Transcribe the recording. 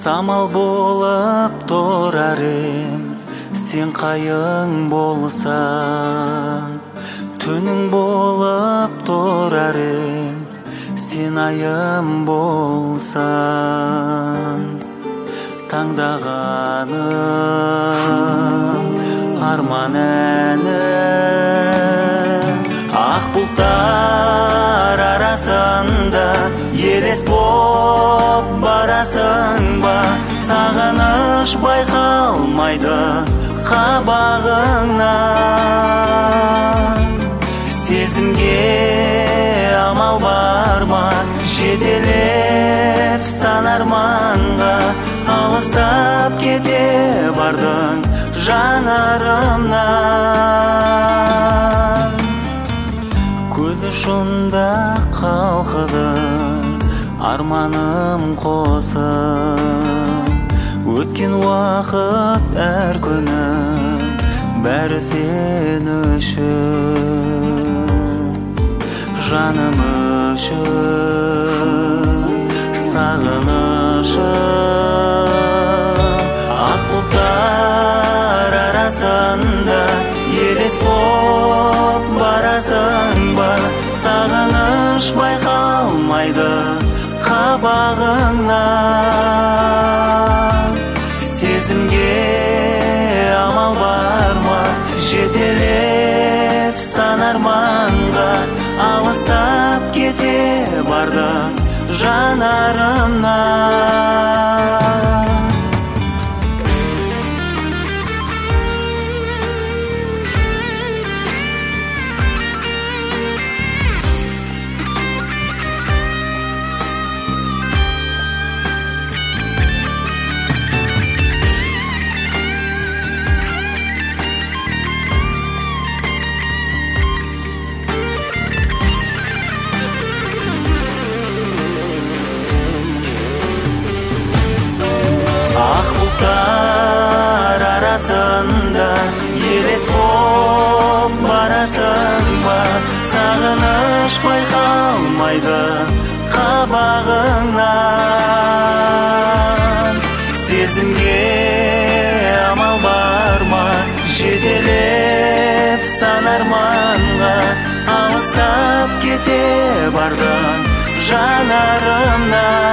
самал болып тұрар ем, сен қайың болсаң. Түнің болып тұрар ем, сен айым болсаң. Таңдағаным арман әні, ақ бұлттар арасында елес боп барасың ба? Сағыныш байқалмайды қабағыңнан. Сезімге амал бар ма? Жетелеп сан арманға алыстап кете бардың жанарымнан. Көзі шында қалқыды арманым қосып, өткен уақыт әр күні бәрі сен үшін, жаным үшін сағынышым. Ақ бұлттар арасында елес боп барасың ба? Сағыныш байқалмайды қабағыңнан. Сезімге амал бар ма? Жетелеп сан арманға алыстап кете бардың жанарымнан. Ақ бұлттар арасында елес боп барасың ба? Сағыныш байқалмайды қабағыңнан. Сезімге амал бар ма? Жетелеп сан арманға алыстап кете бардың жанарымнан.